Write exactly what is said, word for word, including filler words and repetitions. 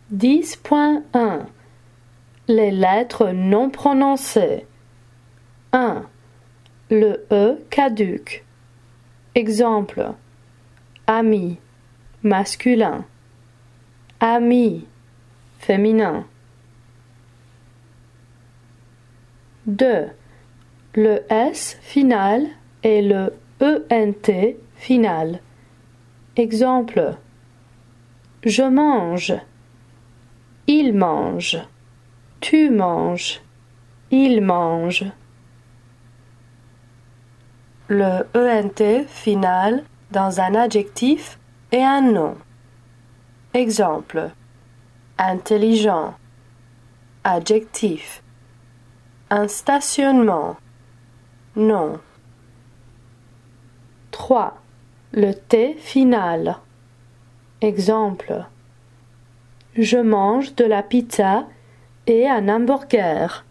dix point un. Les lettres non prononcées. un. Le E caduque. Exemple. Ami, masculin. Ami, féminin. deux. Le S final et le E N T final. Exemple. Je mange. Il mange. Tu manges. Il mange. Le E N T final dans un adjectif et un nom. Exemple. Intelligent. Adjectif. Un stationnement. Nom. trois. Le T final. Exemple. Je mange de la pizza et un hamburger.